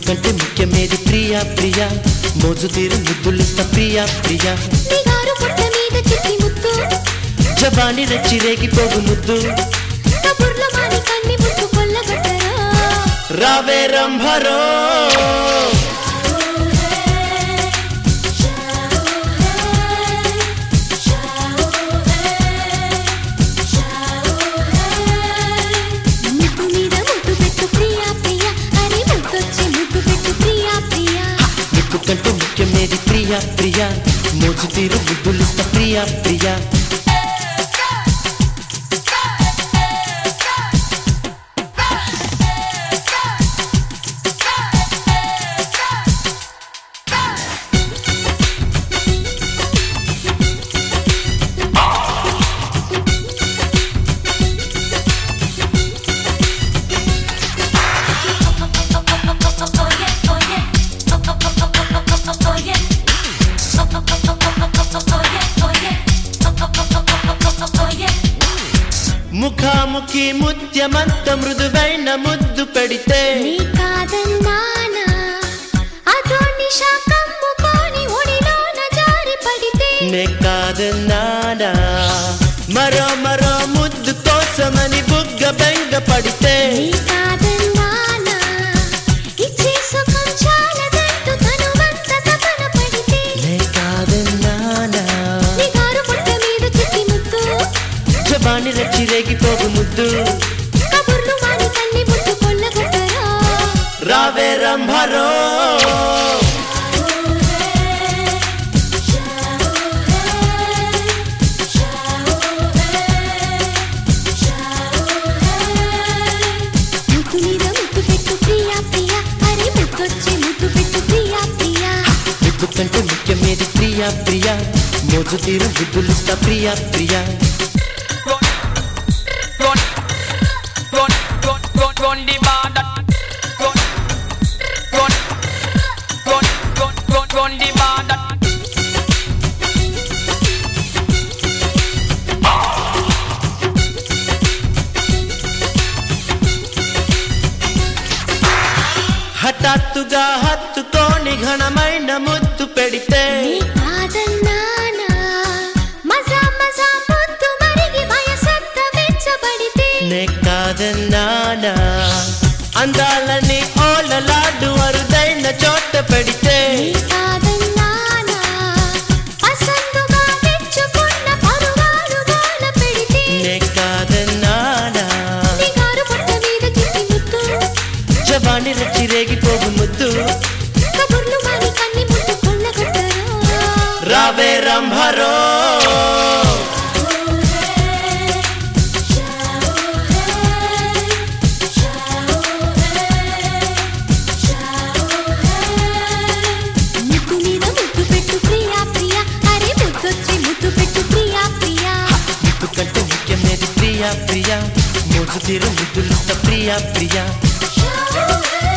కంటే ముఖ్యమేది ప్రియా ప్రియా మోజు తీరు ముద్దులిస్తా ప్రియా ప్రియా నిగారు పుట్ట మీద చిట్టి ముద్దు జవాని రెచ్చి రేగిపోగు ముద్దు కబుర్ల మాని కన్ని ముద్దు కొల్లగొట్టరా రావే రంభరో ముద్దు మీద ముద్దు పెట్టు ప్రియా ప్రియా అరే ముద్దొచ్చి ముద్దు పెట్టు ప్రియా ప్రియా నిప్పు కంటే ముఖ్యమేది ప్రియా ప్రియా మోజు తీరు ముద్దులిస్తా ప్రియా ప్రియా ముఖాముఖి ముత్యమంత మృదువైన ముద్దు పెడితే నీ కాదన్నానా అదో నిషా కమ్ముకొని ఒడిలోన జారి పడితే నే కాదన్నానా మరో మరో ముద్దు కోసమని బుగ్గ బెంగ పడితే నీ కాదన్నానా ఇచ్చే సుఖం చాలదంటూ తనువంత తపన పడితే నే కాదన్నానా నిగారు పుట్ట మీద చిట్టి ముద్దు జవాని రెచ్చి రేగిపోగు ముద్దు కబుర్లు మాని కన్ని ముద్దు కొల్లగొట్టరా రావే రంభరో ముద్దు మీద ముద్దు పెట్టు ప్రియా ప్రియా అరే ముద్దొచ్చి ముద్దు పెట్టు ప్రియా ప్రియా నిప్పు కంటే ముఖ్యమేది ప్రియా ప్రియా మోజు తీరు ముద్దులిస్తా Priya Priya Run the border. Run the border. హఠాత్తుగా హత్తుకోని ఘనమైన ముద్దు పెడితే నీ కాదన్నానా మజా మజా ముద్దు మరిగి వయసంత వెచ్చబడితే నే కాదన్నానా అందాలని ఓలలాడు అరుదైన చోట పెడితే నీ కాదన్నానా పసందుగా తెచ్చుకున్న పరువాలు వాన పెడితే నే కాదన్నానా నిగారు పుట్ట మీద చిట్టి ముద్దు జవాని రెచ్చి రేగిపోగు ముద్దు కబుర్లు మాని కన్ని ముద్దు కొల్లగొట్టరా రావే రంభరో ముద్దు మీద ముద్దు పెట్టు ప్రియా ప్రియా అరే ముద్దొచ్చి ముద్దు పెట్టు ప్రియా ప్రియా నిప్పు కంటే ముఖ్యమేది ప్రియా ప్రియా మోజు తీరు ముద్దులిస్తా ప్రియా ప్రియా షా